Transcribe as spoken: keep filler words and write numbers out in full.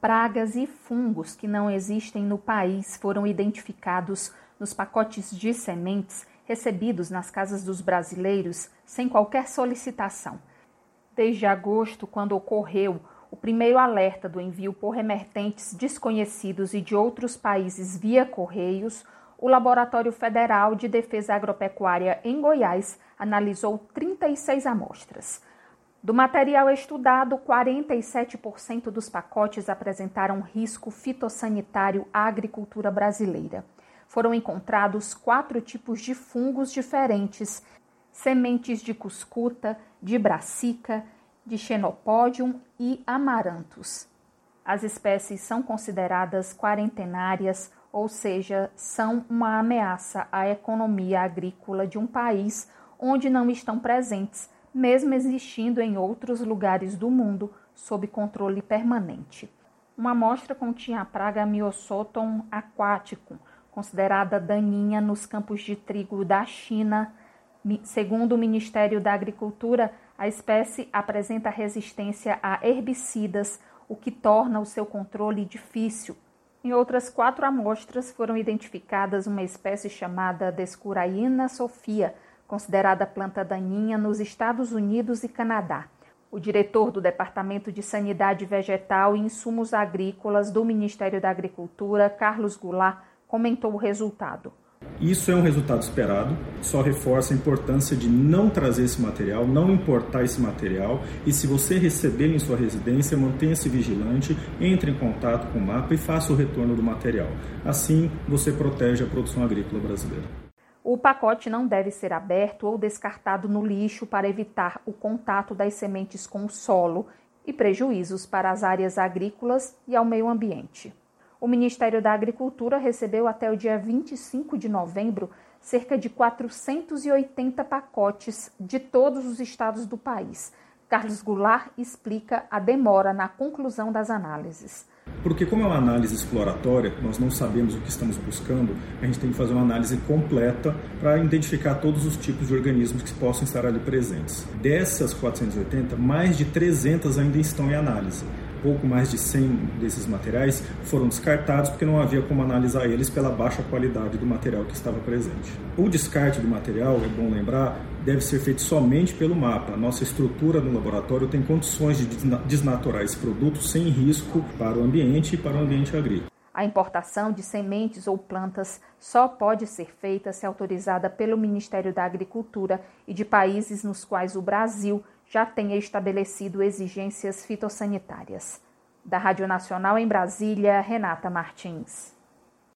pragas e fungos que não existem no país foram identificados nos pacotes de sementes recebidos nas casas dos brasileiros sem qualquer solicitação. Desde agosto, quando ocorreu o primeiro alerta do envio por remetentes desconhecidos e de outros países via Correios, o Laboratório Federal de Defesa Agropecuária em Goiás analisou trinta e seis amostras. Do material estudado, quarenta e sete por cento dos pacotes apresentaram risco fitossanitário à agricultura brasileira. Foram encontrados quatro tipos de fungos diferentes: sementes de cuscuta, de brassica, de xenopodium e amaranthus. As espécies são consideradas quarentenárias, ou seja, são uma ameaça à economia agrícola de um país onde não estão presentes, mesmo existindo em outros lugares do mundo sob controle permanente. Uma amostra continha a praga Myosoton aquaticum, considerada daninha nos campos de trigo da China. Segundo o Ministério da Agricultura, a espécie apresenta resistência a herbicidas, o que torna o seu controle difícil. Em outras quatro amostras foram identificadas uma espécie chamada Descuraina sophia, considerada planta daninha nos Estados Unidos e Canadá. O diretor do Departamento de Sanidade Vegetal e Insumos Agrícolas do Ministério da Agricultura, Carlos Goulart, comentou o resultado. Isso é um resultado esperado, só reforça a importância de não trazer esse material, não importar esse material, e se você receber em sua residência, mantenha-se vigilante, entre em contato com o MAPA e faça o retorno do material. Assim, você protege a produção agrícola brasileira. O pacote não deve ser aberto ou descartado no lixo para evitar o contato das sementes com o solo e prejuízos para as áreas agrícolas e ao meio ambiente. O Ministério da Agricultura recebeu até o dia vinte e cinco de novembro cerca de quatrocentos e oitenta pacotes de todos os estados do país. Carlos Goulart explica a demora na conclusão das análises. Porque como é uma análise exploratória, nós não sabemos o que estamos buscando, a gente tem que fazer uma análise completa para identificar todos os tipos de organismos que possam estar ali presentes. Dessas quatrocentas e oitenta, mais de trezentas ainda estão em análise. Pouco mais de cem desses materiais foram descartados porque não havia como analisar eles pela baixa qualidade do material que estava presente. O descarte do material, é bom lembrar, deve ser feito somente pelo MAPA. A nossa estrutura no laboratório tem condições de desnaturar esse produto sem risco para o ambiente e para o ambiente agrícola. A importação de sementes ou plantas só pode ser feita se autorizada pelo Ministério da Agricultura e de países nos quais o Brasil já tenha estabelecido exigências fitossanitárias. Da Rádio Nacional em Brasília, Renata Martins.